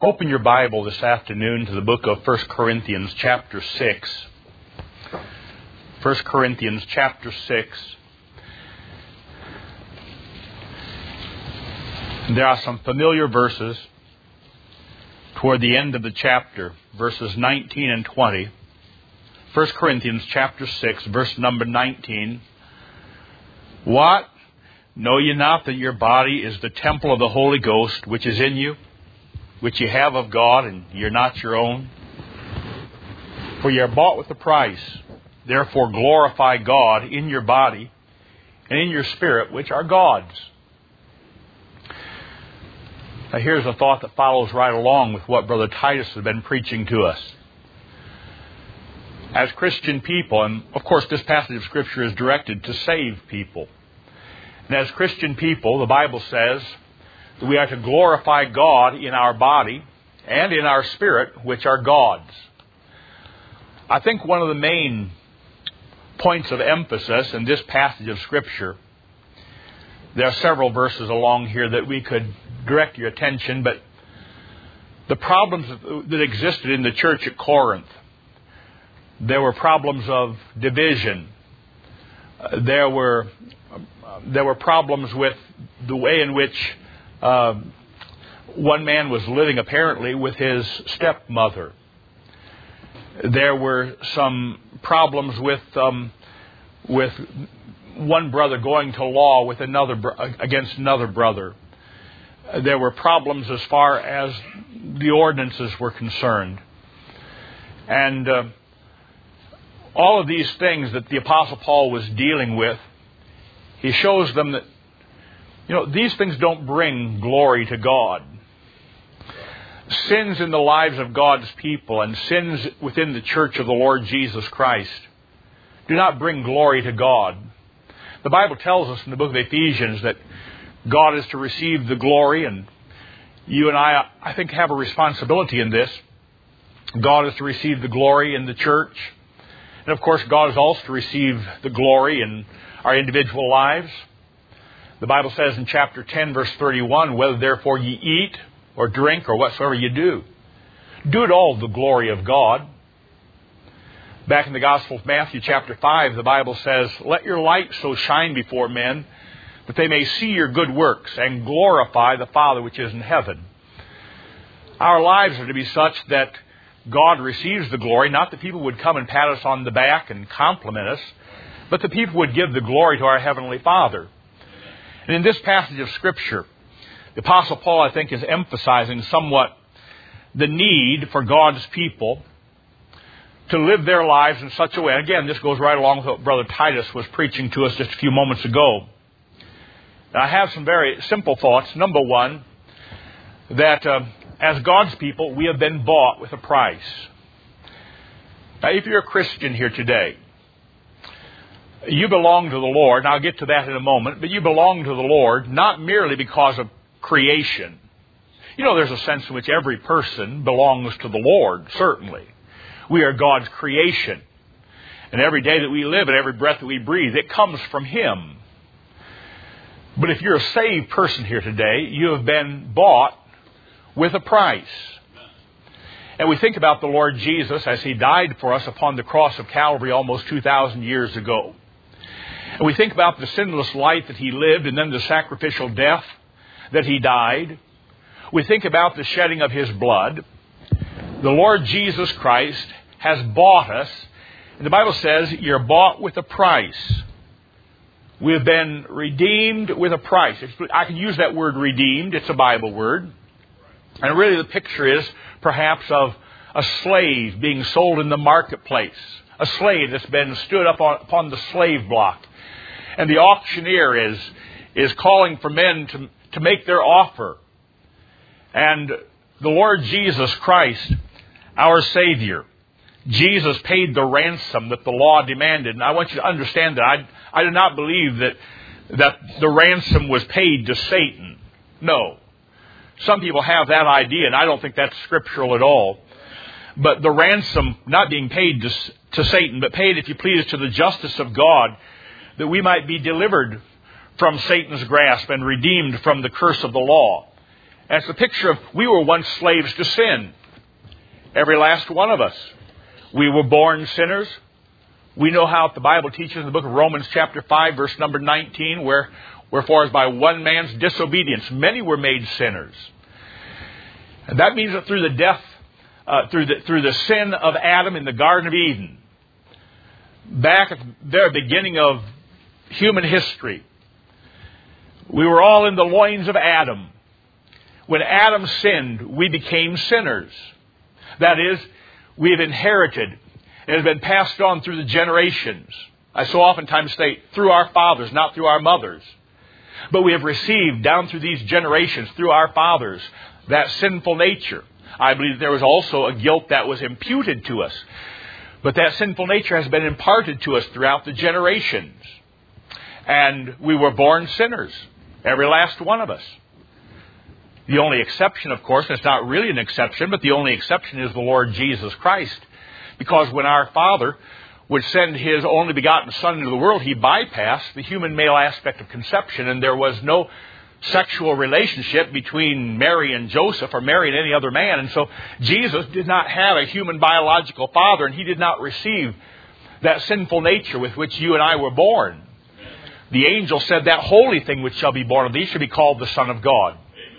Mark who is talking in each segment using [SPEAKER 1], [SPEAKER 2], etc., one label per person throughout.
[SPEAKER 1] Open your Bible this afternoon to the book of 1 Corinthians chapter 6. 1 Corinthians chapter 6. There are some familiar verses toward the end of the chapter, verses 19 and 20. 1 Corinthians chapter 6, verse number 19. What? Know ye not that your body is the temple of the Holy Ghost, which is in you, which ye have of God, and ye are not your own? For ye are bought with a price. Therefore glorify God in your body and in your spirit, which are God's. Now here's a thought that follows right along with what Brother Titus has been preaching to us. As Christian people, and of course this passage of Scripture is directed to save people. And as Christian people, the Bible says that we are to glorify God in our body and in our spirit, which are God's. I think one of the main points of emphasis in this passage of Scripture, there are several verses along here that we could direct your attention, but the problems that existed in the church at Corinth, there were problems of division. There were problems with the way in which one man was living apparently with his stepmother. There were some problems with one brother going to law with against another brother. There were problems as far as the ordinances were concerned. And all of these things that the Apostle Paul was dealing with, he shows them that, these things don't bring glory to God. Sins in the lives of God's people and sins within the church of the Lord Jesus Christ do not bring glory to God. The Bible tells us in the book of Ephesians that God is to receive the glory, and you and I think, have a responsibility in this. God is to receive the glory in the church. And of course, God is also to receive the glory in our individual lives. The Bible says in chapter 10, verse 31, whether therefore ye eat or drink or whatsoever ye do it all to the glory of God. Back in the Gospel of Matthew chapter 5, the Bible says, let your light so shine before men that they may see your good works and glorify the Father which is in heaven. Our lives are to be such that God receives the glory, not that people would come and pat us on the back and compliment us, but that people would give the glory to our Heavenly Father. And in this passage of Scripture, the Apostle Paul, I think, is emphasizing somewhat the need for God's people to live their lives in such a way. Again, this goes right along with what Brother Titus was preaching to us just a few moments ago. Now, I have some very simple thoughts. Number one, that as God's people, we have been bought with a price. Now, if you're a Christian here today, you belong to the Lord, and I'll get to that in a moment, but you belong to the Lord not merely because of creation. There's a sense in which every person belongs to the Lord, certainly. We are God's creation. And every day that we live and every breath that we breathe, it comes from Him. But if you're a saved person here today, you have been bought with a price. And we think about the Lord Jesus as He died for us upon the cross of Calvary almost 2,000 years ago. And we think about the sinless life that He lived and then the sacrificial death that He died. We think about the shedding of His blood. The Lord Jesus Christ has bought us. And the Bible says you're bought with a price. We have been redeemed with a price. I can use that word redeemed. It's a Bible word. And really the picture is perhaps of a slave being sold in the marketplace. A slave that's been stood up upon the slave block. And the auctioneer is calling for men to make their offer. And the Lord Jesus Christ, our Savior, Jesus paid the ransom that the law demanded. And I want you to understand that I do not believe that the ransom was paid to Satan. No. Some people have that idea, and I don't think that's scriptural at all. But the ransom not being paid to Satan, but paid, if you please, to the justice of God, that we might be delivered from Satan's grasp and redeemed from the curse of the law. And it's a picture of we were once slaves to sin. Every last one of us. We were born sinners. We know how the Bible teaches in the book of Romans chapter 5, verse number 19, wherefore as by one man's disobedience many were made sinners. And that means that through the death, through the sin of Adam in the Garden of Eden, back at the very beginning of human history, we were all in the loins of Adam. When Adam sinned, we became sinners. That is, we have inherited. It has been passed on through the generations. I so oftentimes say, through our fathers, not through our mothers. But we have received down through these generations, through our fathers, that sinful nature. I believe there was also a guilt that was imputed to us. But that sinful nature has been imparted to us throughout the generations. And we were born sinners, every last one of us. The only exception, of course, and it's not really an exception, but the only exception is the Lord Jesus Christ. Because when our Father would send His only begotten Son into the world, He bypassed the human male aspect of conception, and there was no sexual relationship between Mary and Joseph or Mary and any other man. And so Jesus did not have a human biological father, and He did not receive that sinful nature with which you and I were born. The angel said, that holy thing which shall be born of thee shall be called the Son of God.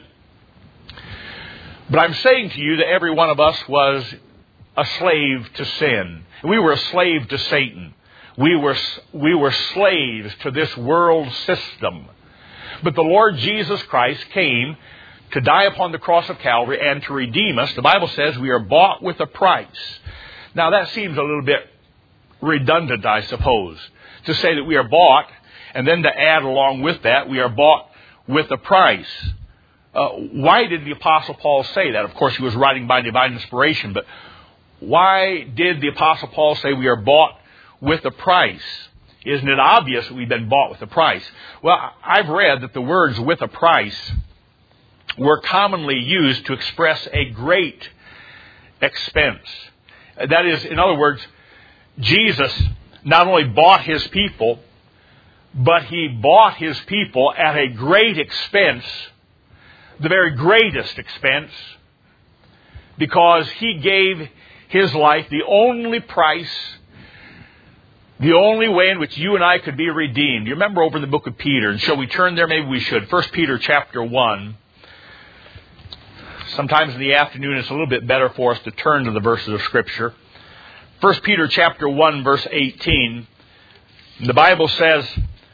[SPEAKER 1] But I'm saying to you that every one of us was a slave to sin. We were a slave to Satan. We were slaves to this world system. But the Lord Jesus Christ came to die upon the cross of Calvary and to redeem us. The Bible says we are bought with a price. Now that seems a little bit redundant, I suppose, to say that we are bought and then to add along with that, we are bought with a price. Why did the Apostle Paul say that? Of course, he was writing by divine inspiration, but why did the Apostle Paul say we are bought with a price? Isn't it obvious that we've been bought with a price? Well, I've read that the words with a price were commonly used to express a great expense. That is, in other words, Jesus not only bought His people, but He bought His people at a great expense, the very greatest expense, because He gave His life, the only price, the only way in which you and I could be redeemed. You remember over in the book of Peter, and shall we turn there? Maybe we should. 1 Peter chapter 1. Sometimes in the afternoon it's a little bit better for us to turn to the verses of Scripture. 1 Peter chapter 1, verse 18. The Bible says,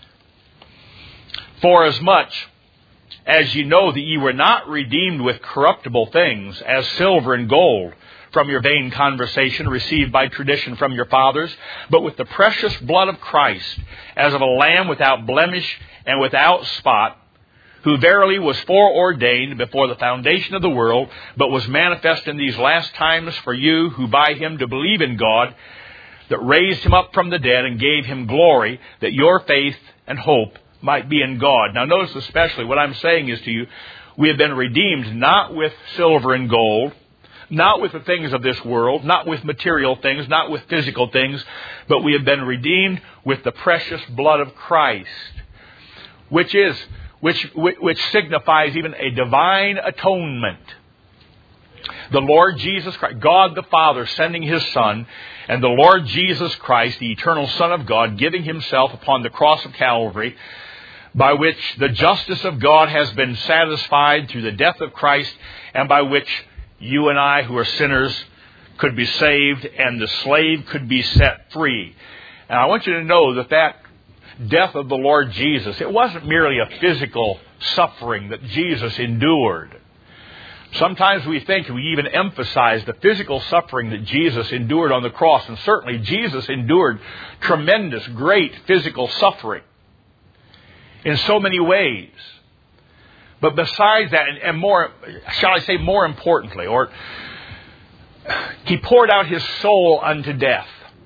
[SPEAKER 1] for as much as ye know that ye were not redeemed with corruptible things, as silver and gold, from your vain conversation received by tradition from your fathers, but with the precious blood of Christ, as of a lamb without blemish and without spot, who verily was foreordained before the foundation of the world, but was manifest in these last times for you, who by Him do believe in God, that raised Him up from the dead and gave Him glory, that your faith and hope might be in God. Now notice especially what I'm saying is to you, we have been redeemed not with silver and gold, not with the things of this world, not with material things, not with physical things, but we have been redeemed with the precious blood of Christ, which signifies even a divine atonement. The Lord Jesus Christ, God the Father sending His Son, and the Lord Jesus Christ, the eternal Son of God, giving Himself upon the cross of Calvary, by which the justice of God has been satisfied through the death of Christ, and by which you and I, who are sinners, could be saved, and the slave could be set free. And I want you to know that that death of the Lord Jesus, it wasn't merely a physical suffering that Jesus endured. Sometimes we think, we even emphasize the physical suffering that Jesus endured on the cross, and certainly Jesus endured tremendous, great physical suffering in so many ways. But besides that, and more, shall I say more importantly, or He poured out His soul unto death.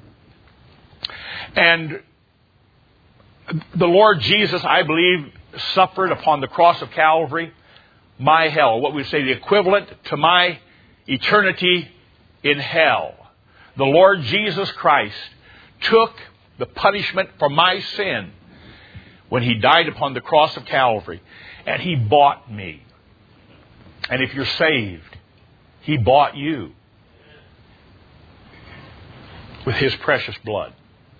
[SPEAKER 1] And the Lord Jesus, I believe, suffered upon the cross of Calvary my hell, what we say the equivalent to my eternity in hell. The Lord Jesus Christ took the punishment for my sin when He died upon the cross of Calvary, and He bought me. And if you're saved, He bought you with His precious blood.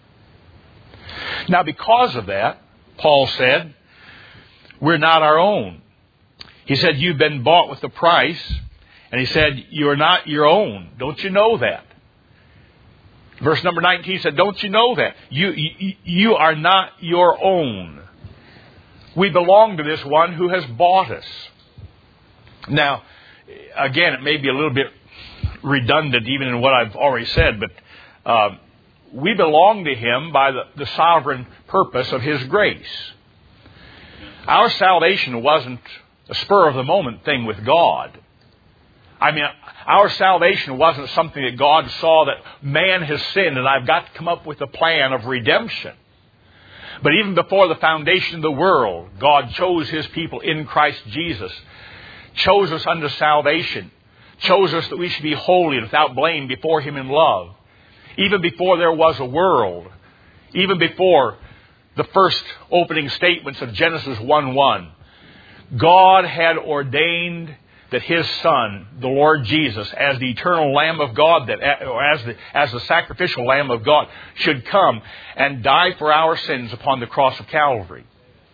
[SPEAKER 1] Now, because of that, Paul said, we're not our own. He said, you've been bought with a price. And he said, you're not your own. Don't you know that? Verse number 19 said, don't you know that? You are not your own. We belong to this one who has bought us. Now, again, it may be a little bit redundant even in what I've already said, but we belong to Him by the sovereign purpose of His grace. Our salvation wasn't a spur-of-the-moment thing with God. I mean, our salvation wasn't something that God saw that man has sinned and I've got to come up with a plan of redemption. But even before the foundation of the world, God chose His people in Christ Jesus, chose us unto salvation, chose us that we should be holy and without blame before Him in love. Even before there was a world, even before the first opening statements of Genesis 1:1, God had ordained that His Son, the Lord Jesus, as the eternal Lamb of God, as the sacrificial Lamb of God, should come and die for our sins upon the cross of Calvary.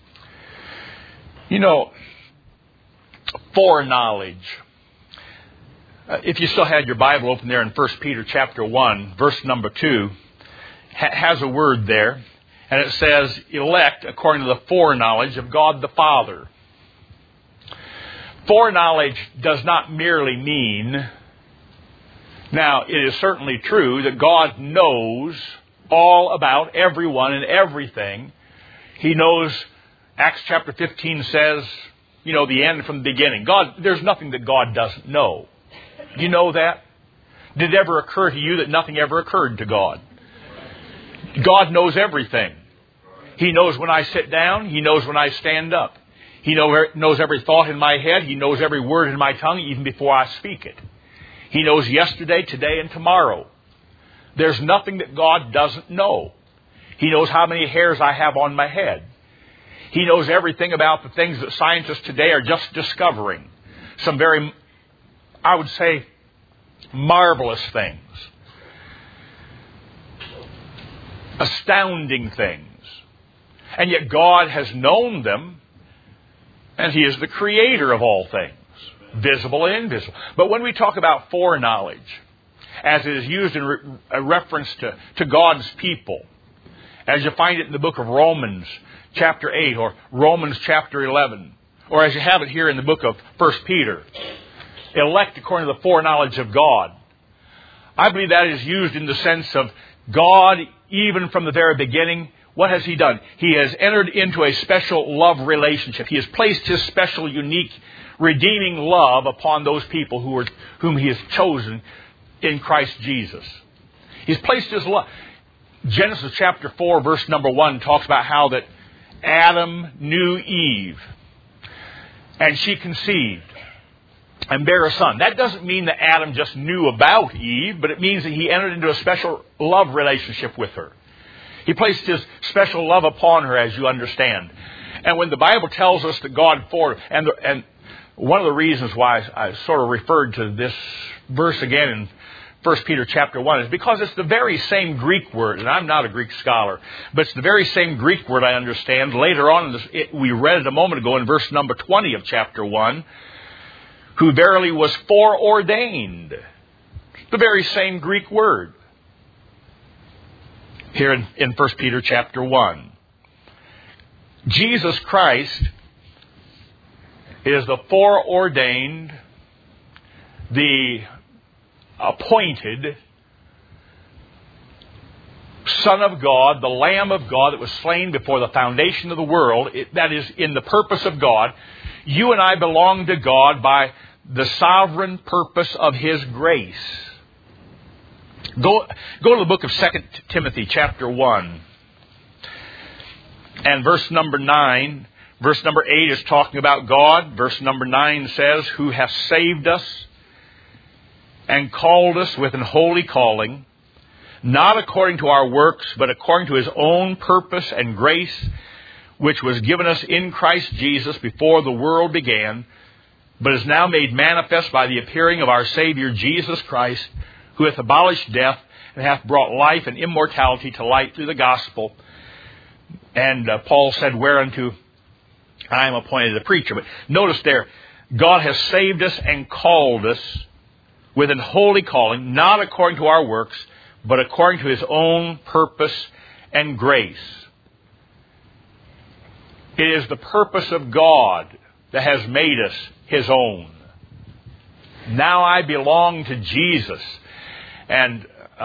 [SPEAKER 1] You know, foreknowledge. If you still had your Bible open there in 1 Peter chapter 1, verse number 2, has a word there, and it says, elect according to the foreknowledge of God the Father. Foreknowledge does not merely mean, now it is certainly true that God knows all about everyone and everything. He knows, Acts chapter 15 says, the end from the beginning. There's nothing that God doesn't know. Do you know that? Did it ever occur to you that nothing ever occurred to God? God knows everything. He knows when I sit down. He knows when I stand up. He knows every thought in my head. He knows every word in my tongue even before I speak it. He knows yesterday, today, and tomorrow. There's nothing that God doesn't know. He knows how many hairs I have on my head. He knows everything about the things that scientists today are just discovering. Some very, I would say, marvelous things. Astounding things. And yet God has known them, and He is the creator of all things, visible and invisible. But when we talk about foreknowledge, as it is used in reference to God's people, as you find it in the book of Romans chapter 8 or Romans chapter 11, or as you have it here in the book of 1 Peter, elect according to the foreknowledge of God, I believe that is used in the sense of God, even from the very beginning. What has He done? He has entered into a special love relationship. He has placed His special, unique, redeeming love upon those people whom He has chosen in Christ Jesus. He's placed His love. Genesis chapter 4, verse number 1 talks about how that Adam knew Eve, and she conceived and bare a son. That doesn't mean that Adam just knew about Eve, but it means that he entered into a special love relationship with her. He placed His special love upon her, as you understand. And when the Bible tells us that God and one of the reasons why I sort of referred to this verse again in 1 Peter chapter 1 is because it's the very same Greek word, and I'm not a Greek scholar, but it's the very same Greek word I understand. Later on, we read it a moment ago in verse number 20 of chapter 1, who verily was foreordained. The very same Greek word. Here in 1 Peter chapter 1. Jesus Christ is the foreordained, the appointed Son of God, the Lamb of God that was slain before the foundation of the world. That is in the purpose of God. You and I belong to God by the sovereign purpose of His grace. Go to the book of 2 Timothy chapter 1 and verse number 9. Verse number 8 is talking about God. Verse number 9 says, who hath saved us and called us with an holy calling, not according to our works, but according to His own purpose and grace, which was given us in Christ Jesus before the world began, but is now made manifest by the appearing of our Savior Jesus Christ, who hath abolished death, and hath brought life and immortality to light through the gospel. And Paul said, whereunto I am appointed a preacher. But notice there, God has saved us and called us with an holy calling, not according to our works, but according to His own purpose and grace. It is the purpose of God that has made us His own. Now I belong to Jesus. And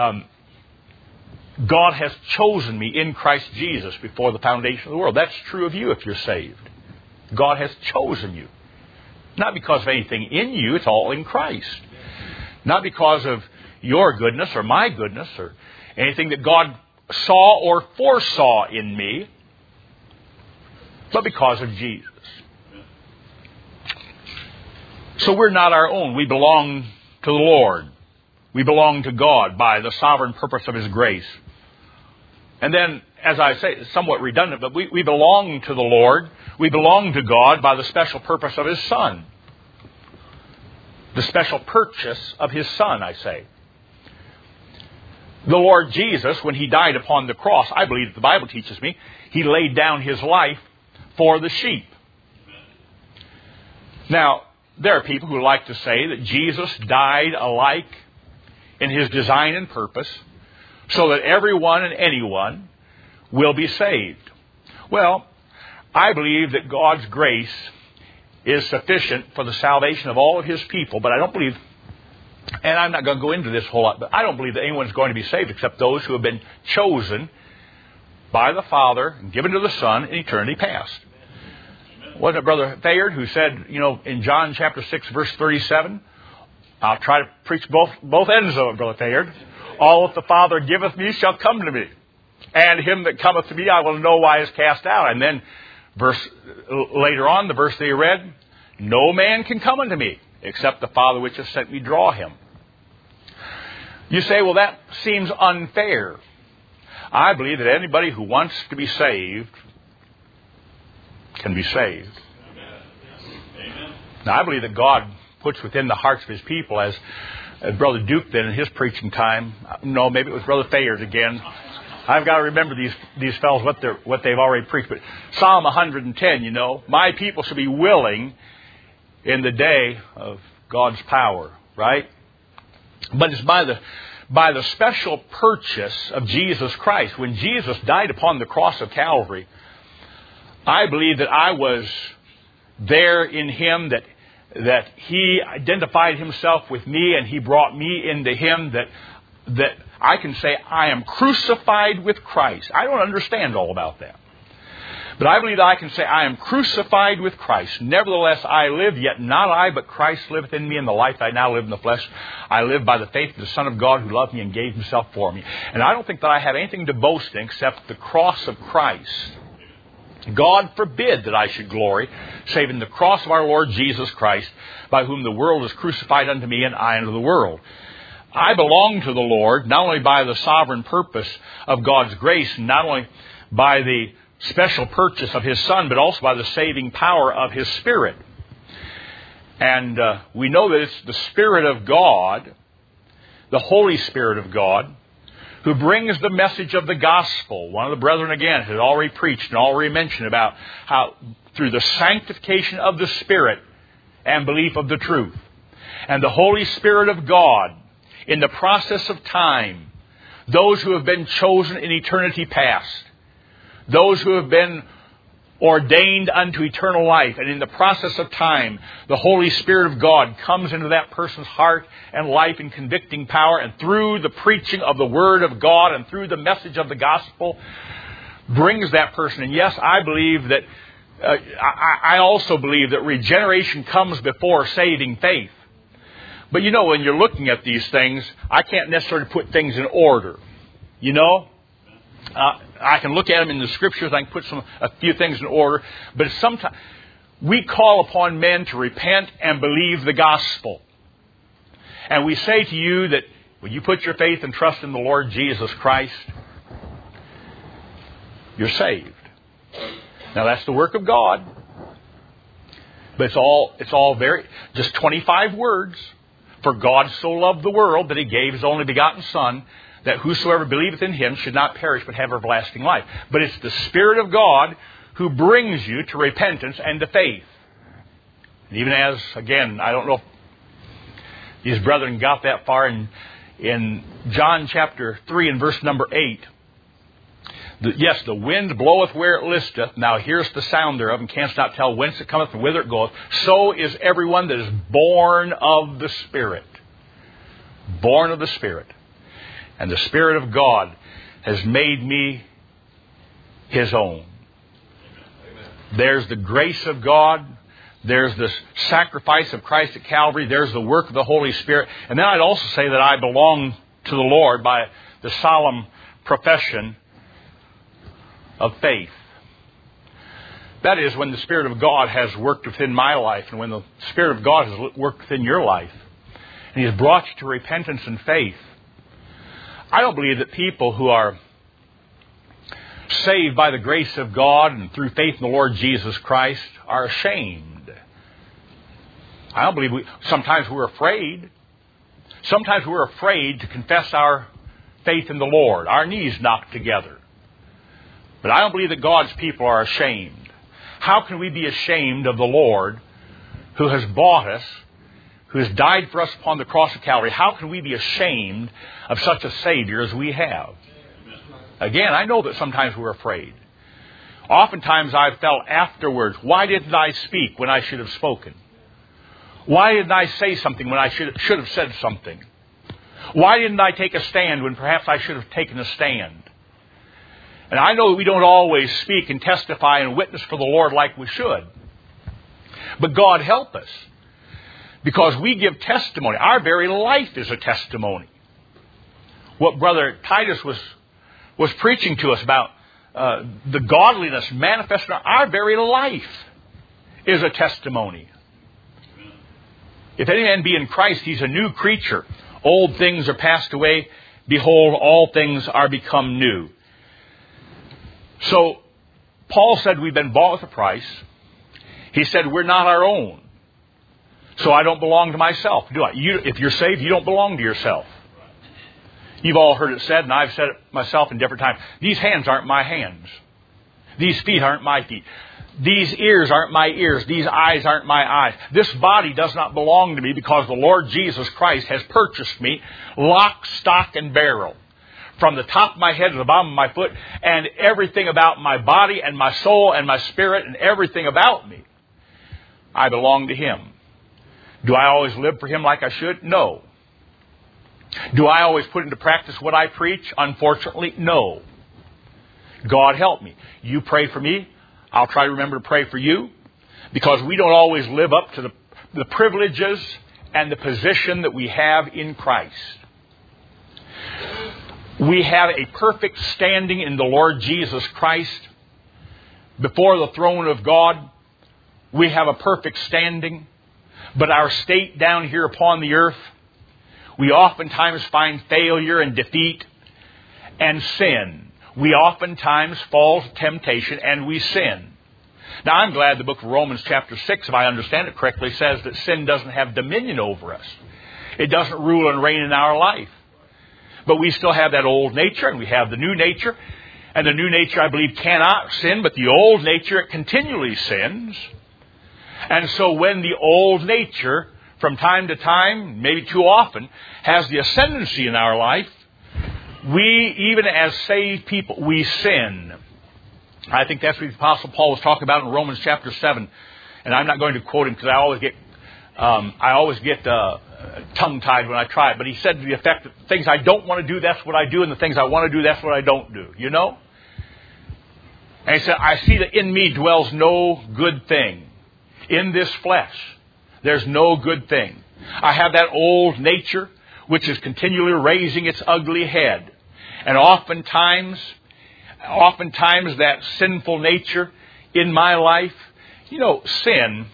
[SPEAKER 1] God has chosen me in Christ Jesus before the foundation of the world. That's true of you if you're saved. God has chosen you. Not because of anything in you, it's all in Christ. Not because of your goodness or my goodness or anything that God saw or foresaw in me, but because of Jesus. So we're not our own. We belong to the Lord. We belong to God by the sovereign purpose of His grace. And then, as I say, it's somewhat redundant, but we belong to the Lord. We belong to God by the special purpose of His Son. The special purchase of His Son, I say. The Lord Jesus, when He died upon the cross, I believe the Bible teaches me, He laid down His life for the sheep. Now, there are people who like to say that Jesus died alike in His design and purpose so that everyone and anyone will be saved. Well, I believe that God's grace is sufficient for the salvation of all of His people, but I don't believe, and I'm not going to go into this whole lot, but I don't believe that anyone's going to be saved except those who have been chosen by the Father and given to the Son in eternity past. Wasn't it Brother Thayard who said, in John chapter 6, verse 37, I'll try to preach both ends of it, Brother Thayard. All that the Father giveth me shall come to me, and him that cometh to me I will no wise cast out. And then later on, the verse that you read, no man can come unto me except the Father which hath sent me draw him. You say, well, that seems unfair. I believe that anybody who wants to be saved can be saved. Amen. Now, I believe that God puts within the hearts of His people, as Brother Duke did in his preaching time. No, maybe it was Brother Thayard again. I've got to remember these fellows, what they've already preached. But Psalm 110, my people should be willing in the day of God's power, right? But it's by the special purchase of Jesus Christ. When Jesus died upon the cross of Calvary, I believe that I was there in Him, that He identified Himself with me and He brought me into Him, that I can say I am crucified with Christ. I don't understand all about that. But I believe that I can say I am crucified with Christ. Nevertheless, I live, yet not I, but Christ liveth in me. In the life I now live in the flesh, I live by the faith of the Son of God who loved me and gave Himself for me. And I don't think that I have anything to boast in except the cross of Christ. God forbid that I should glory, save in the cross of our Lord Jesus Christ, by whom the world is crucified unto me and I unto the world. I belong to the Lord, not only by the sovereign purpose of God's grace, not only by the special purchase of His Son, but also by the saving power of His Spirit. And we know that it's the Spirit of God, the Holy Spirit of God, who brings the message of the gospel. One of the brethren, again, had already preached and already mentioned about how through the sanctification of the Spirit and belief of the truth, and the Holy Spirit of God, in the process of time, those who have been chosen in eternity past, those who have been ordained unto eternal life, and in the process of time, the Holy Spirit of God comes into that person's heart and life in convicting power, and through the preaching of the Word of God and through the message of the gospel, brings that person. And yes, I believe that, I also believe that regeneration comes before saving faith. But when you're looking at these things, I can't necessarily put things in order. I can look at them in the Scriptures. I can put a few things in order. But sometimes we call upon men to repent and believe the gospel. And we say to you that when you put your faith and trust in the Lord Jesus Christ, you're saved. Now, that's the work of God. But it's all very, just 25 words. For God so loved the world that He gave His only begotten Son, that whosoever believeth in Him should not perish but have everlasting life. But it's the Spirit of God who brings you to repentance and to faith. And even as, again, I don't know if these brethren got that far in John chapter 3 and verse number 8. Yes, the wind bloweth where it listeth. Now here's the sound thereof, and canst not tell whence it cometh and whither it goeth. So is everyone that is born of the Spirit. Born of the Spirit. And the Spirit of God has made me His own. There's the grace of God. There's the sacrifice of Christ at Calvary. There's the work of the Holy Spirit. And then I'd also say that I belong to the Lord by the solemn profession of faith. That is, when the Spirit of God has worked within my life, and when the Spirit of God has worked within your life, and He has brought you to repentance and faith. I don't believe that people who are saved by the grace of God and through faith in the Lord Jesus Christ are ashamed. I don't believe sometimes we're afraid. Sometimes we're afraid to confess our faith in the Lord. Our knees knocked together. But I don't believe that God's people are ashamed. How can we be ashamed of the Lord who has bought us, who has died for us upon the cross of Calvary? How can we be ashamed of such a Savior as we have? Again, I know that sometimes we're afraid. Oftentimes I've felt afterwards, why didn't I speak when I should have spoken? Why didn't I say something when I should have said something? Why didn't I take a stand when perhaps I should have taken a stand? And I know that we don't always speak and testify and witness for the Lord like we should. But God help us. Because we give testimony. Our very life is a testimony. What Brother Titus was preaching to us about the godliness manifested in our very life is a testimony. If any man be in Christ, he's a new creature. Old things are passed away. Behold, all things are become new. So, Paul said we've been bought with a price. He said we're not our own. So I don't belong to myself, do I? If you're saved, you don't belong to yourself. You've all heard it said, and I've said it myself in different times. These hands aren't my hands. These feet aren't my feet. These ears aren't my ears. These eyes aren't my eyes. This body does not belong to me because the Lord Jesus Christ has purchased me lock, stock, and barrel. From the top of my head to the bottom of my foot, and everything about my body and my soul and my spirit and everything about me. I belong to Him. Do I always live for Him like I should? No. Do I always put into practice what I preach? Unfortunately, no. God help me. You pray for me. I'll try to remember to pray for you. Because we don't always live up to the privileges and the position that we have in Christ. We have a perfect standing in the Lord Jesus Christ. Before the throne of God, we have a perfect standing. But our state down here upon the earth, we oftentimes find failure and defeat and sin. We oftentimes fall to temptation and we sin. Now, I'm glad the book of Romans chapter 6, if I understand it correctly, says that sin doesn't have dominion over us. It doesn't rule and reign in our life. But we still have that old nature, and we have the new nature. And the new nature, I believe, cannot sin, but the old nature, it continually sins. And so when the old nature, from time to time, maybe too often, has the ascendancy in our life, we, even as saved people, we sin. I think that's what the Apostle Paul was talking about in Romans chapter 7. And I'm not going to quote him because I always get tongue-tied when I try it. But he said to the effect that the things I don't want to do, that's what I do. And the things I want to do, that's what I don't do. You know? And he said, I see that in me dwells no good thing. In this flesh, there's no good thing. I have that old nature which is continually raising its ugly head. And oftentimes that sinful nature in my life, you know, sin,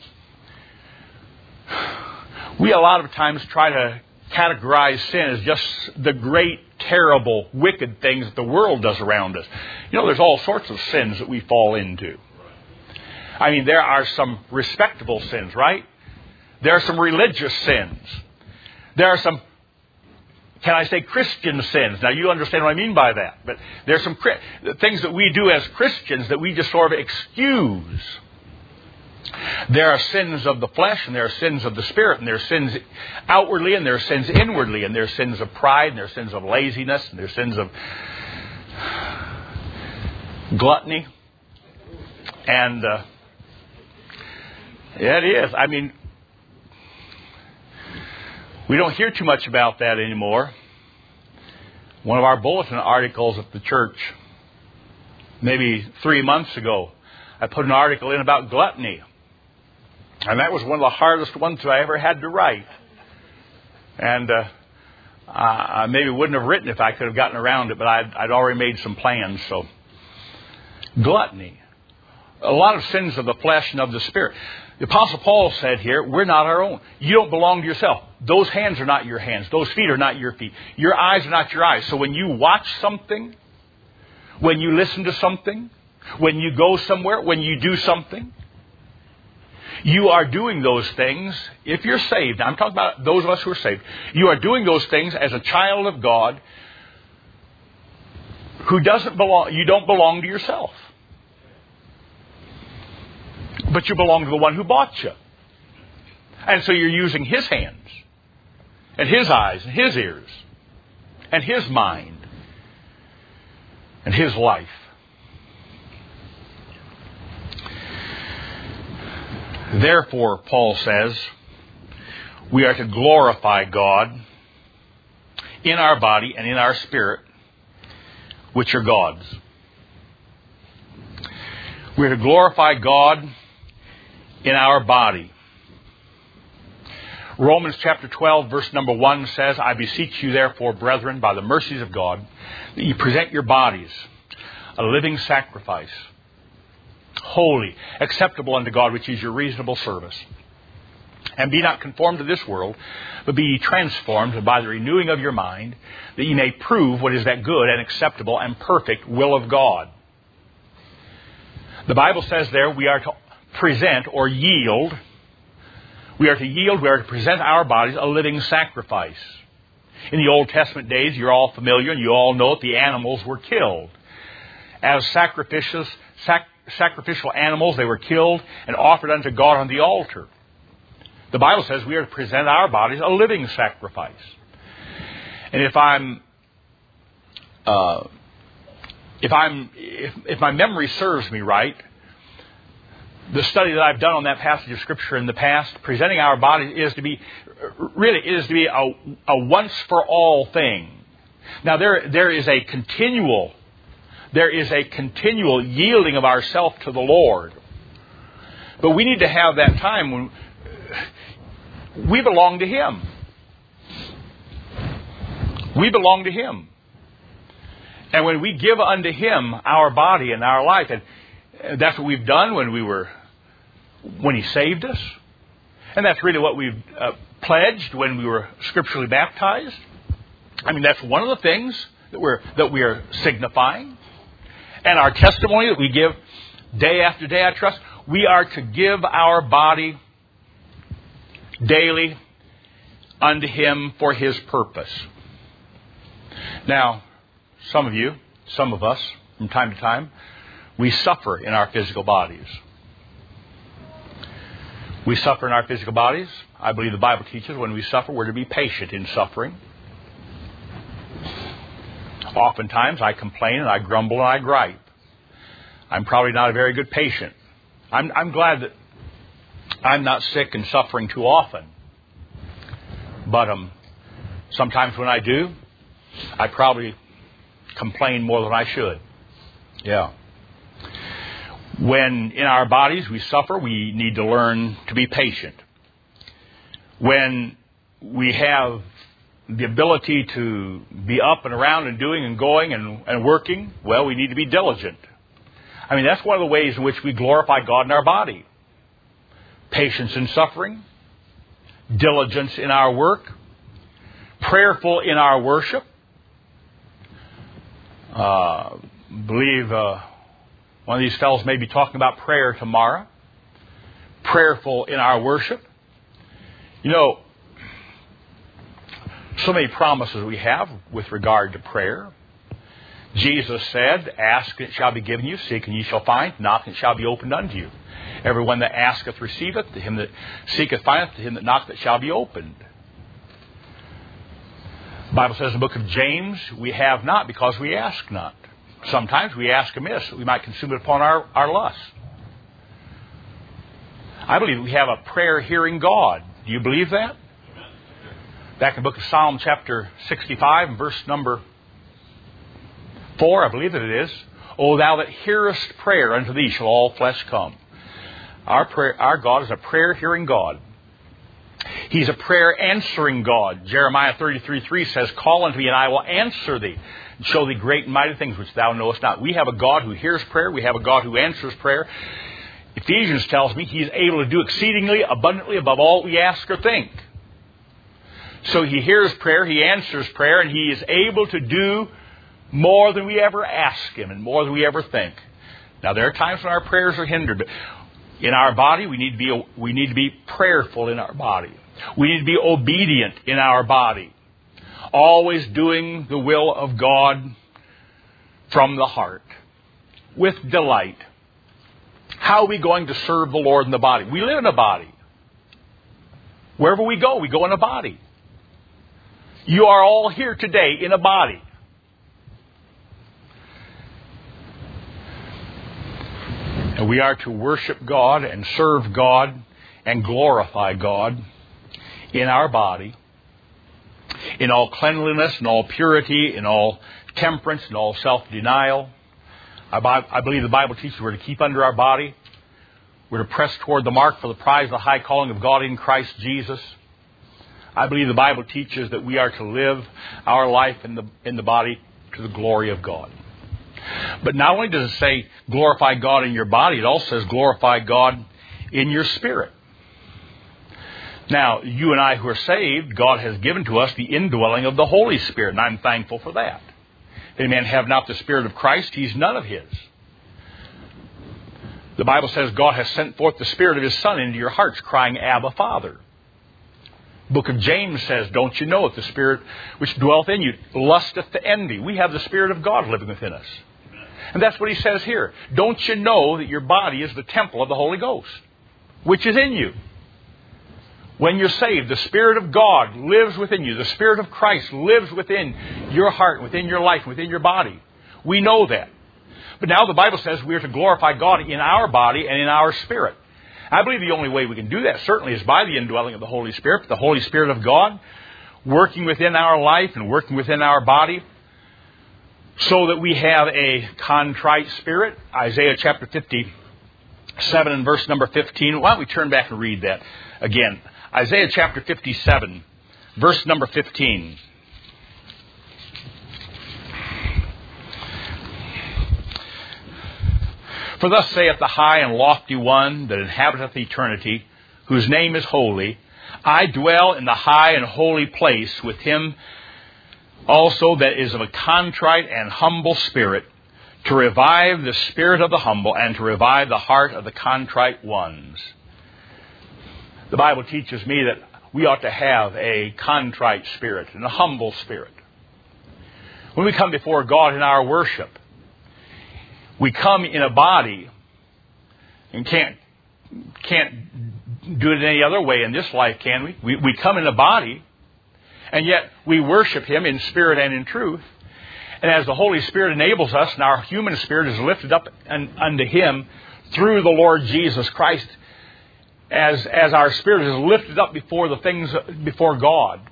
[SPEAKER 1] we a lot of times try to categorize sin as just the great, terrible, wicked things that the world does around us. You know, there's all sorts of sins that we fall into. I mean, there are some respectable sins, right? There are some religious sins. There are some, can I say, Christian sins. Now, you understand what I mean by that. But there are some things that we do as Christians that we just sort of excuse. There are sins of the flesh, and there are sins of the spirit, and there are sins outwardly, and there are sins inwardly, and there are sins of pride, and there are sins of laziness, and there are sins of gluttony. And yeah, it is. I mean, we don't hear too much about that anymore. One of our bulletin articles at the church, maybe 3 months ago, I put an article in about gluttony. And that was one of the hardest ones that I ever had to write. And I maybe wouldn't have written if I could have gotten around it, but I'd already made some plans. So, gluttony. A lot of sins of the flesh and of the spirit. The Apostle Paul said here, we're not our own. You don't belong to yourself. Those hands are not your hands. Those feet are not your feet. Your eyes are not your eyes. So when you watch something, when you listen to something, when you go somewhere, when you do something, you are doing those things, if you're saved, I'm talking about those of us who are saved, you are doing those things as a child of God who doesn't belong, you don't belong to yourself. But you belong to the one who bought you. And so you're using His hands, and His eyes, and His ears, and His mind, and His life. Therefore, Paul says, we are to glorify God in our body and in our spirit, which are God's. We are to glorify God in our body. Romans chapter 12, verse number 1 says, I beseech you therefore, brethren, by the mercies of God, that you present your bodies a living sacrifice, holy, acceptable unto God, which is your reasonable service. And be not conformed to this world, but be ye transformed by the renewing of your mind, that ye may prove what is that good and acceptable and perfect will of God. The Bible says there we are to present or yield. We are to yield, we are to present our bodies a living sacrifice. In the Old Testament days, you're all familiar and you all know that the animals were killed. As sacrificial animals, they were killed and offered unto God on the altar. The Bible says we are to present our bodies a living sacrifice. And if my memory serves me right, the study that I've done on that passage of Scripture in the past, presenting our bodies is to be a once for all thing. Now there is a continual yielding of ourself to the Lord. But we need to have that time when we belong to Him. We belong to Him. And when we give unto Him our body and our life, and that's what we've done when He saved us. And that's really what we've pledged when we were scripturally baptized. I mean, that's one of the things that we are signifying. And our testimony that we give day after day, I trust, we are to give our body daily unto Him for His purpose. Now, some of us, from time to time, we suffer in our physical bodies. We suffer in our physical bodies. I believe the Bible teaches when we suffer, we're to be patient in suffering. Oftentimes, I complain and I grumble and I gripe. I'm probably not a very good patient. I'm glad that I'm not sick and suffering too often. But sometimes when I do, I probably complain more than I should. Yeah. When in our bodies we suffer, we need to learn to be patient. When we have the ability to be up and around and doing and going and working, well, we need to be diligent. I mean, that's one of the ways in which we glorify God in our body. Patience in suffering, diligence in our work, prayerful in our worship. Believe one of these fellows may be talking about prayer tomorrow. prayerful in our worship. You know, so many promises we have with regard to prayer. Jesus said, ask and it shall be given you, seek and ye shall find, knock and it shall be opened unto you. Everyone that asketh receiveth, to him that seeketh findeth, to him that knocketh it shall be opened. The Bible says in the book of James, we have not because we ask not. Sometimes we ask amiss that we might consume it upon our lust. I believe we have a prayer-hearing God. Do you believe that? Back in the book of Psalm chapter 65 and verse number 4, I believe that it is. O thou that hearest prayer, unto thee shall all flesh come. Our God is a prayer-hearing God. He's a prayer-answering God. Jeremiah 33:3 says, call unto me, and I will answer thee, and show thee great and mighty things which thou knowest not. We have a God who hears prayer. We have a God who answers prayer. Ephesians tells me He's able to do exceedingly abundantly above all we ask or think. So He hears prayer, He answers prayer, and He is able to do more than we ever ask Him and more than we ever think. Now, there are times when our prayers are hindered, but in our body, we need to be prayerful in our body. We need to be obedient in our body. Always doing the will of God from the heart, with delight. How are we going to serve the Lord in the body? We live in a body. Wherever we go in a body. You are all here today in a body. And we are to worship God and serve God and glorify God in our body, in all cleanliness, in all purity, in all temperance, in all self-denial. I believe the Bible teaches we're to keep under our body. We're to press toward the mark for the prize of the high calling of God in Christ Jesus. I believe the Bible teaches that we are to live our life in the body to the glory of God. But not only does it say glorify God in your body, it also says glorify God in your spirit. Now, you and I who are saved, God has given to us the indwelling of the Holy Spirit, and I'm thankful for that. If any man have not the Spirit of Christ, he's none of His. The Bible says God has sent forth the Spirit of His Son into your hearts, crying, Abba, Father. The book of James says, don't you know that the Spirit which dwelleth in you lusteth to envy? We have the Spirit of God living within us. And that's what he says here. Don't you know that your body is the temple of the Holy Ghost, which is in you? When you're saved, the Spirit of God lives within you. The Spirit of Christ lives within your heart, within your life, within your body. We know that. But now the Bible says we are to glorify God in our body and in our spirit. I believe the only way we can do that certainly is by the indwelling of the Holy Spirit, the Holy Spirit of God working within our life and working within our body so that we have a contrite spirit. Isaiah chapter 57 and verse number 15. Why don't we turn back and read that again? Isaiah chapter 57, verse number 15. For thus saith the high and lofty one that inhabiteth eternity, whose name is holy, I dwell in the high and holy place with him also that is of a contrite and humble spirit, to revive the spirit of the humble and to revive the heart of the contrite ones. The Bible teaches me that we ought to have a contrite spirit and a humble spirit. When we come before God in our worship, we come in a body and can't do it any other way in this life, can we? We come in a body, and yet we worship Him in spirit and in truth. And as the Holy Spirit enables us, and our human spirit is lifted up unto Him through the Lord Jesus Christ, as our spirit is lifted up before God,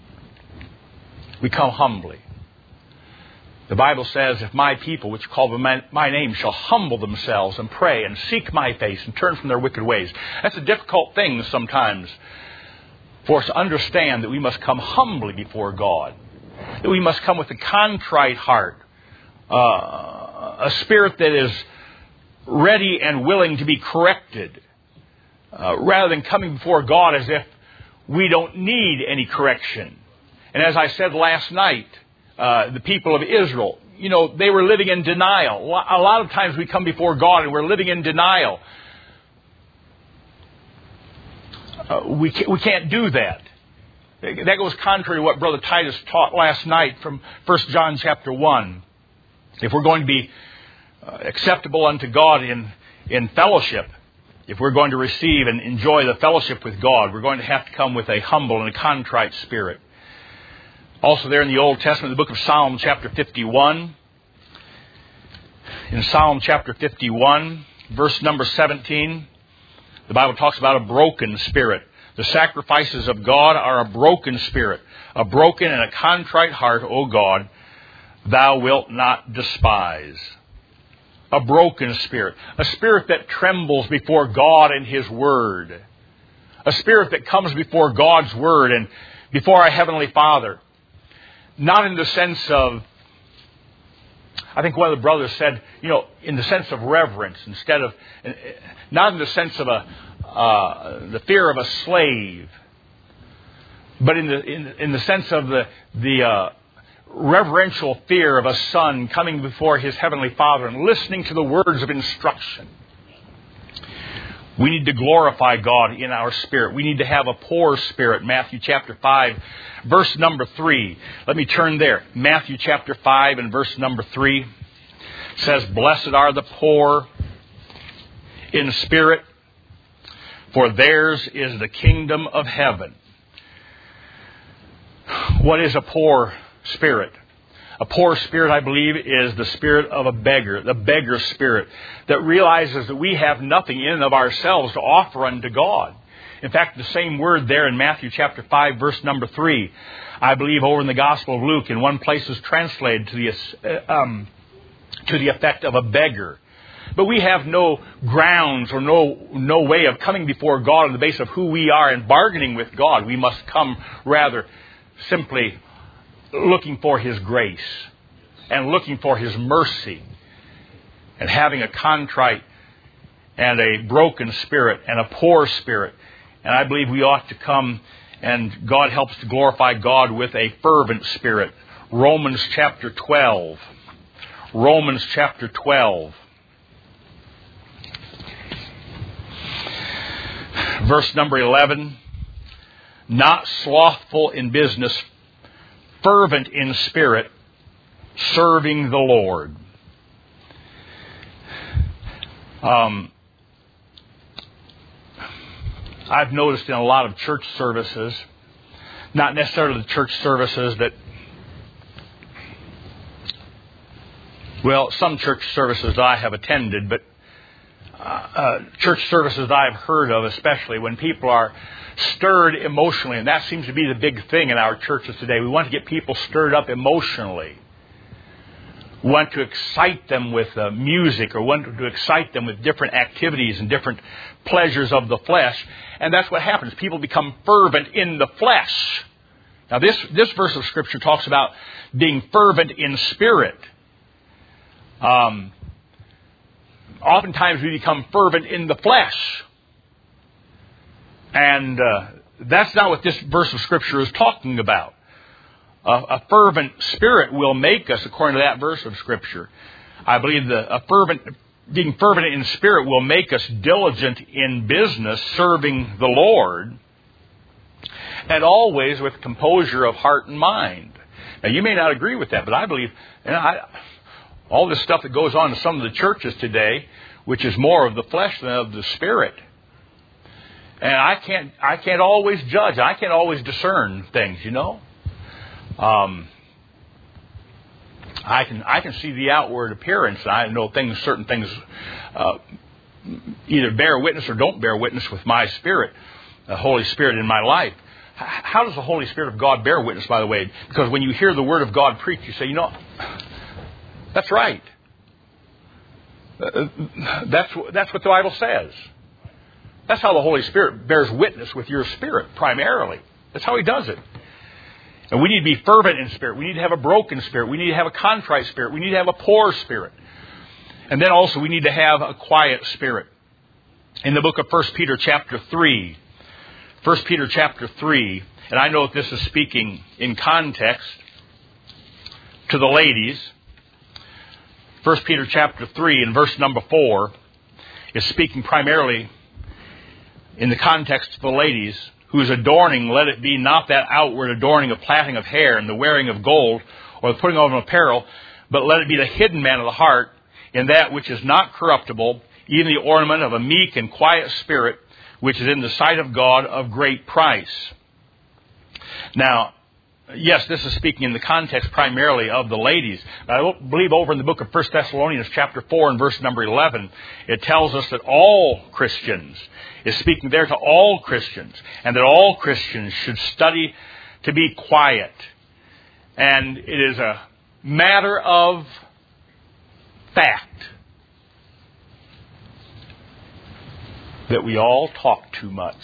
[SPEAKER 1] we come humbly. The Bible says, if my people, which call my name, shall humble themselves and pray and seek my face and turn from their wicked ways. That's a difficult thing sometimes for us to understand, that we must come humbly before God. That we must come with a contrite heart. A spirit that is ready and willing to be corrected. Rather than coming before God as if we don't need any correction. And as I said last night, the people of Israel, they were living in denial. A lot of times we come before God and we're living in denial. We can't do that. That goes contrary to what Brother Titus taught last night from 1 John chapter 1. If we're going to be acceptable unto God in fellowship, if we're going to receive and enjoy the fellowship with God, we're going to have to come with a humble and a contrite spirit. Also there in the Old Testament, the book of Psalm chapter 51. In Psalm chapter 51, verse number 17, the Bible talks about a broken spirit. The sacrifices of God are a broken spirit, a broken and a contrite heart, O God, thou wilt not despise. A broken spirit, a spirit that trembles before God and His Word, a spirit that comes before God's Word and before our Heavenly Father. Not in the sense of, I think one of the brothers said, in the sense of reverence instead of, not in the sense of the fear of a slave, but in the sense of the reverential fear of a son coming before his Heavenly Father and listening to the words of instruction. We need to glorify God in our spirit. We need to have a poor spirit. Matthew chapter 5, verse number 3. Let me turn there. Matthew chapter 5 and verse number 3 says, Blessed are the poor in spirit, for theirs is the kingdom of heaven. What is a poor spirit? A poor spirit, I believe, is the spirit of a beggar, the beggar spirit, that realizes that we have nothing in and of ourselves to offer unto God. In fact, the same word there in Matthew chapter 5, verse number 3, I believe over in the Gospel of Luke, in one place is translated to the effect of a beggar. But we have no grounds or no way of coming before God on the basis of who we are and bargaining with God. We must come rather simply looking for His grace and looking for His mercy and having a contrite and a broken spirit and a poor spirit. And I believe we ought to come, and God helps to glorify God with a fervent spirit. Romans chapter 12. Romans chapter 12. Verse number 11. Not slothful in business, fervent in spirit, serving the Lord. I've noticed in a lot of church services, not necessarily the church services that, some church services I have attended, but church services I've heard of, especially when people are stirred emotionally, and that seems to be the big thing in our churches today. We want to get people stirred up emotionally. We want to excite them with music, or want to excite them with different activities and different pleasures of the flesh. And that's what happens. People become fervent in the flesh. Now this verse of Scripture talks about being fervent in spirit. Oftentimes we become fervent in the flesh. And that's not what this verse of Scripture is talking about. A fervent spirit will make us, according to that verse of Scripture. I believe being fervent in spirit will make us diligent in business, serving the Lord, and always with composure of heart and mind. Now, you may not agree with that, but I believe, all this stuff that goes on in some of the churches today, which is more of the flesh than of the spirit. And I can't always judge. I can't always discern things, I can see the outward appearance. And I know certain things either bear witness or don't bear witness with my spirit, the Holy Spirit in my life. How does the Holy Spirit of God bear witness, by the way? Because when you hear the Word of God preached, you say, that's right. That's what the Bible says. That's how the Holy Spirit bears witness with your spirit, primarily. That's how He does it. And we need to be fervent in spirit. We need to have a broken spirit. We need to have a contrite spirit. We need to have a poor spirit. And then also we need to have a quiet spirit. In the book of 1 Peter chapter 3, 1 Peter chapter 3, and I know that this is speaking in context to the ladies. 1 Peter chapter 3 and verse number 4 is speaking primarily in the context of the ladies, whose adorning, let it be not that outward adorning of plaiting of hair and the wearing of gold or the putting on of apparel, but let it be the hidden man of the heart in that which is not corruptible, even the ornament of a meek and quiet spirit, which is in the sight of God of great price. Now, yes, this is speaking in the context primarily of the ladies. But I believe over in the book of 1 Thessalonians chapter 4 and verse number 11, it tells us that all Christians, is speaking there to all Christians, and that all Christians should study to be quiet. And it is a matter of fact that we all talk too much.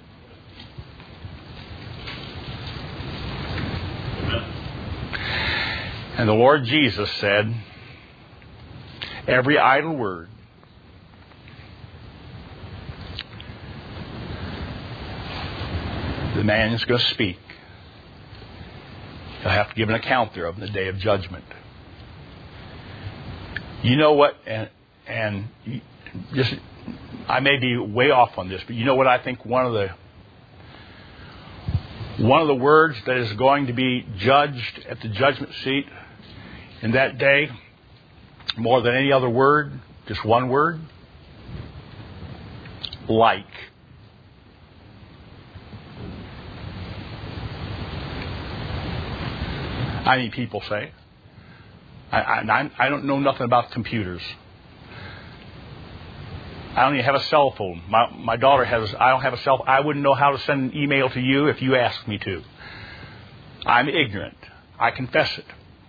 [SPEAKER 1] And the Lord Jesus said, every idle word the man is going to speak, he'll have to give an account thereof in the day of judgment. You know what, and just, I may be way off on this, but you know what I think one of the words that is going to be judged at the judgment seat in that day, more than any other word, just one word, like. I mean, people say, I don't know nothing about computers. I don't even have a cell phone. My daughter has. I don't have a cell phone. I wouldn't know how to send an email to you if you asked me to. I'm ignorant. I confess it.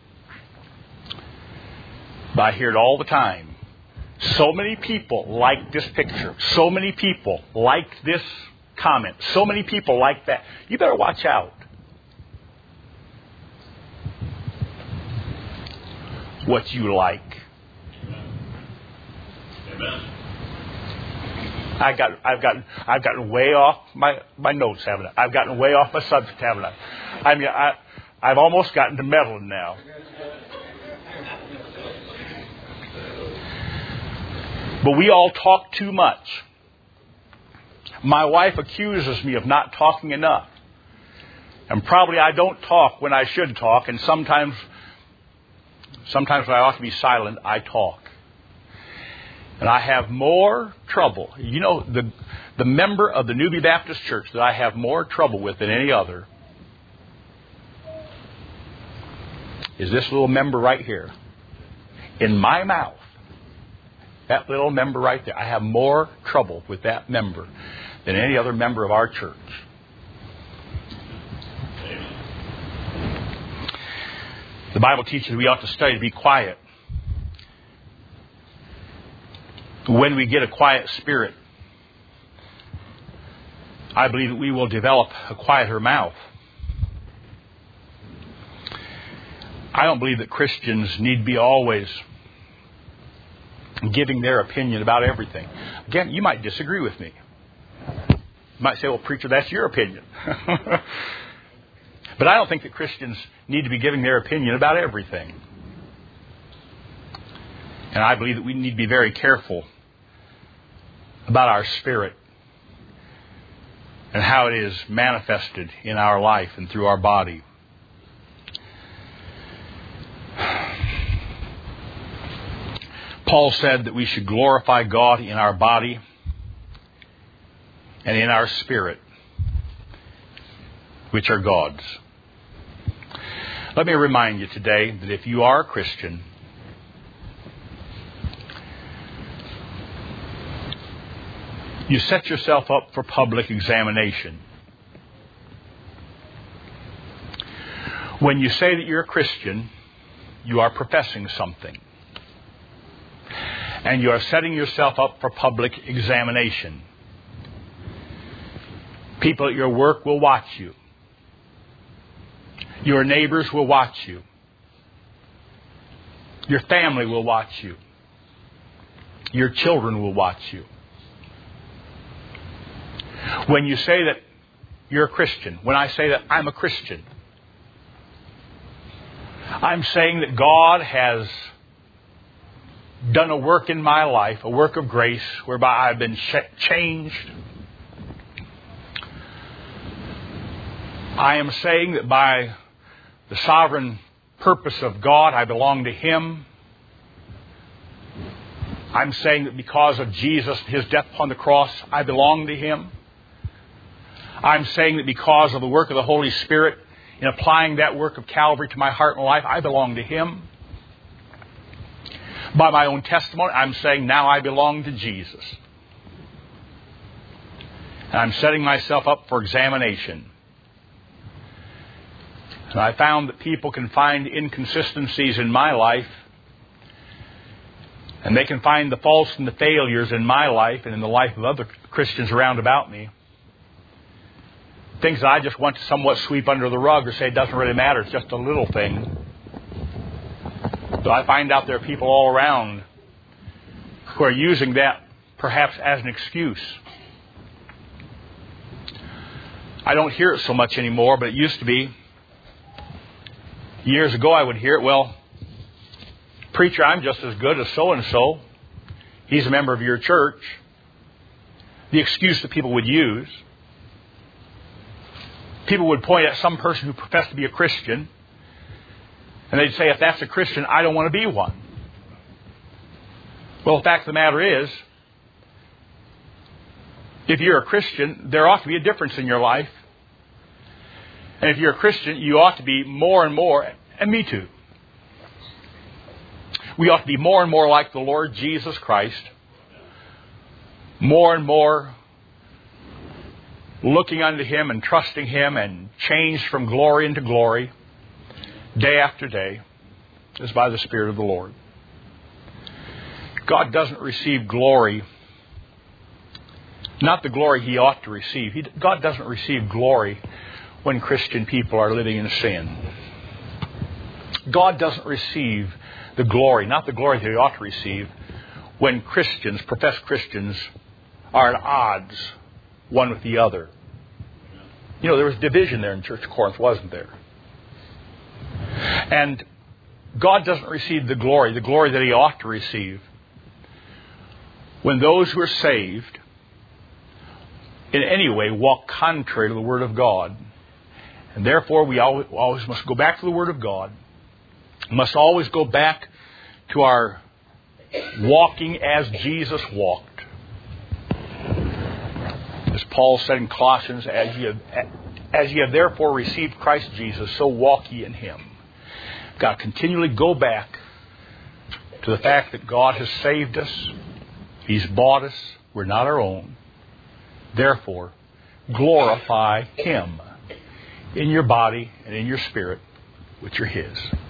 [SPEAKER 1] But I hear it all the time. So many people like this picture. So many people like this comment. So many people like that. You better watch out. What you like.
[SPEAKER 2] Amen.
[SPEAKER 1] I've gotten way off my notes, haven't I? I've gotten way off my subject, haven't I? I mean, I've almost gotten to meddling now. But we all talk too much. My wife accuses me of not talking enough. And probably I don't talk when I should talk, and sometimes when I ought to be silent, I talk. And I have more trouble. You know, the member of the Newby Baptist Church that I have more trouble with than any other is this little member right here. In my mouth. That little member right there. I have more trouble with that member than any other member of our church. The Bible teaches we ought to study to be quiet. When we get a quiet spirit, I believe that we will develop a quieter mouth. I don't believe that Christians need to be always giving their opinion about everything. Again, you might disagree with me. You might say, well, preacher, that's your opinion. But I don't think that Christians need to be giving their opinion about everything. And I believe that we need to be very careful about our spirit and how it is manifested in our life and through our body. Paul said that we should glorify God in our body and in our spirit, which are God's. Let me remind you today that if you are a Christian, you set yourself up for public examination. When you say that you're a Christian, you are professing something. And you are setting yourself up for public examination. People at your work will watch you. Your neighbors will watch you. Your family will watch you. Your children will watch you. When you say that you're a Christian, when I say that I'm a Christian, I'm saying that God has done a work in my life, a work of grace, whereby I've been changed I am saying that by the sovereign purpose of God, I belong to Him. I'm saying that because of Jesus and His death upon the cross, I belong to Him. I'm saying that because of the work of the Holy Spirit in applying that work of Calvary to my heart and life, I belong to Him. By my own testimony, I'm saying now I belong to Jesus. And I'm setting myself up for examination. And I found that people can find inconsistencies in my life, and they can find the faults and the failures in my life and in the life of other Christians around about me. Things that I just want to somewhat sweep under the rug or say it doesn't really matter, it's just a little thing. But I find out there are people all around who are using that perhaps as an excuse. I don't hear it so much anymore, but it used to be. Years ago I would hear it, well, preacher, I'm just as good as so-and-so. He's a member of your church. The excuse that people would use. People would point at some person who professed to be a Christian, and they'd say, if that's a Christian, I don't want to be one. Well, the fact of the matter is, if you're a Christian, there ought to be a difference in your life. And if you're a Christian, you ought to be more and more, and me too. We ought to be more and more like the Lord Jesus Christ. More and more looking unto Him and trusting Him and changed from glory into glory, day after day, as by the Spirit of the Lord. God doesn't receive glory, not the glory He ought to receive. God doesn't receive glory when Christian people are living in sin. God doesn't receive the glory, not the glory that He ought to receive, when Christians, professed Christians, are at odds one with the other. You know, there was division there in Church of Corinth, wasn't there? And God doesn't receive the glory that He ought to receive, when those who are saved in any way walk contrary to the Word of God. And therefore, we always must go back to the Word of God. We must always go back to our walking as Jesus walked. As Paul said in Colossians, as ye have therefore received Christ Jesus, so walk ye in Him. We've got to continually go back to the fact that God has saved us. He's bought us. We're not our own. Therefore, glorify Him in your body and in your spirit, which are His.